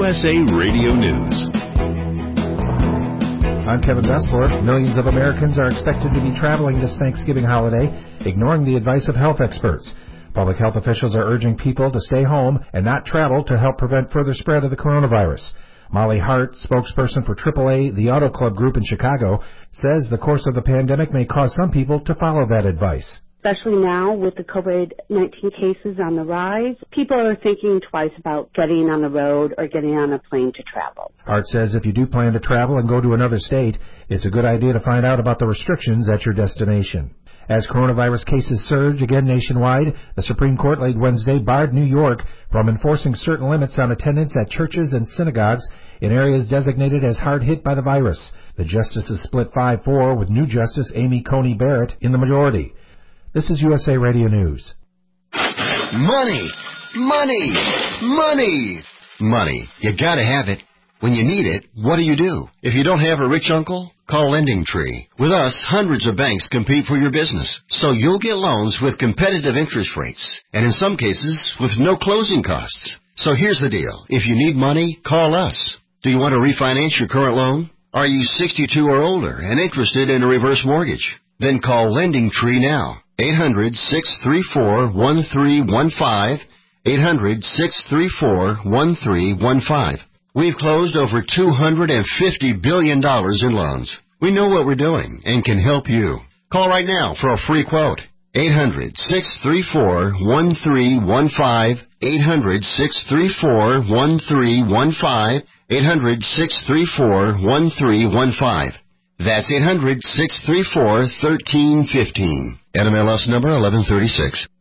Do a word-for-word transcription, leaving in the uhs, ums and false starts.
S A Radio News. I'm Kevin Bessler. Millions of Americans are expected to be traveling this Thanksgiving holiday, ignoring the advice of health experts. Public health officials are urging people to stay home and not travel to help prevent further spread of the coronavirus. Molly Hart, spokesperson for triple A, the Auto Club Group in Chicago, says the course of the pandemic may cause some people to follow that advice. Especially now with the COVID nineteen cases on the rise, people are thinking twice about getting on the road or getting on a plane to travel. Hart says if you do plan to travel and go to another state, it's a good idea to find out about the restrictions at your destination. As coronavirus cases surge again nationwide, the Supreme Court late Wednesday barred New York from enforcing certain limits on attendance at churches and synagogues in areas designated as hard hit by the virus. The justices split five four with new Justice Amy Coney Barrett in the majority. This is U S A Radio News. Money! Money! Money! Money. You gotta have it. When you need it, what do you do? If you don't have a rich uncle, call LendingTree. With us, hundreds of banks compete for your business, so you'll get loans with competitive interest rates, and in some cases, with no closing costs. So here's the deal. If you need money, call us. Do you want to refinance your current loan? Are you sixty-two or older and interested in a reverse mortgage? Then call LendingTree now. eight hundred, six three four, one three one five. eight hundred, six three four, one three one five. We've closed over two hundred fifty billion dollars in loans. We know what we're doing and can help you. Call right now for a free quote. eight hundred, six three four, one three one five. eight hundred, six three four, one three one five. eight hundred, six three four, one three one five. That's eight hundred, six three four, one three one five. N M L S number eleven thirty-six.